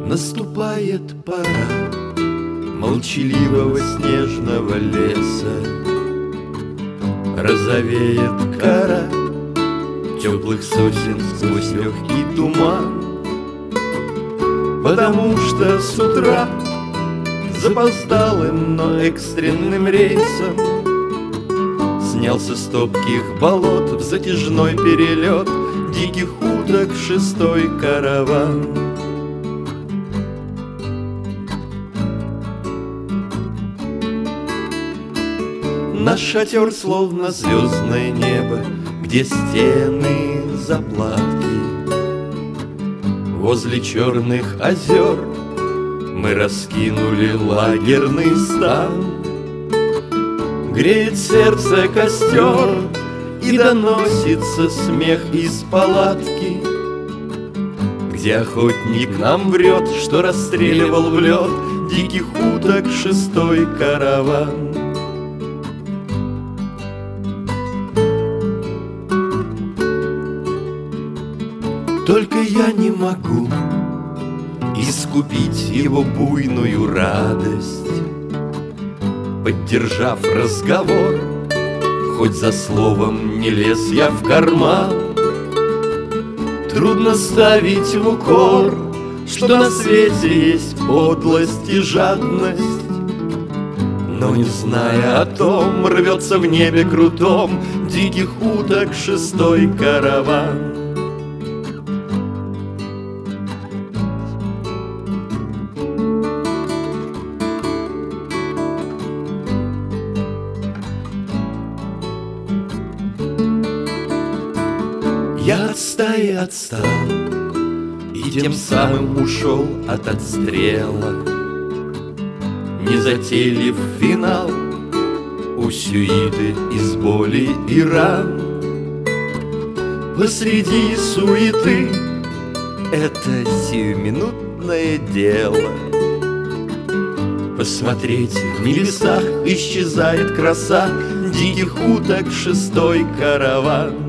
Наступает пора молчаливого снежного леса. Розовеет кора теплых сосен сквозь легкий туман, потому что с утра запоздалым, но экстренным рейсом снялся с топких болот в затяжной перелет диких уток шестой караван. Наш шатер словно звездное небо, где стены заплатки. Возле черных озер мы раскинули лагерный стан. Греет сердце костер, и доносится смех из палатки, где охотник нам врет, что расстреливал в лед диких уток шестой караван. Только я не могу искупить его буйную радость, поддержав разговор, хоть за словом не лез я в карман. Трудно ставить в укор, что на свете есть подлость и жадность, но не зная о том, рвется в небе крутом диких уток шестой караван. Я от стаи отстал и тем самым ушел от отстрела, не затейлив финал у сюиты из боли и ран. Посреди суеты это сиюминутное дело. Посмотреть, в небесах исчезает краса диких уток шестой караван.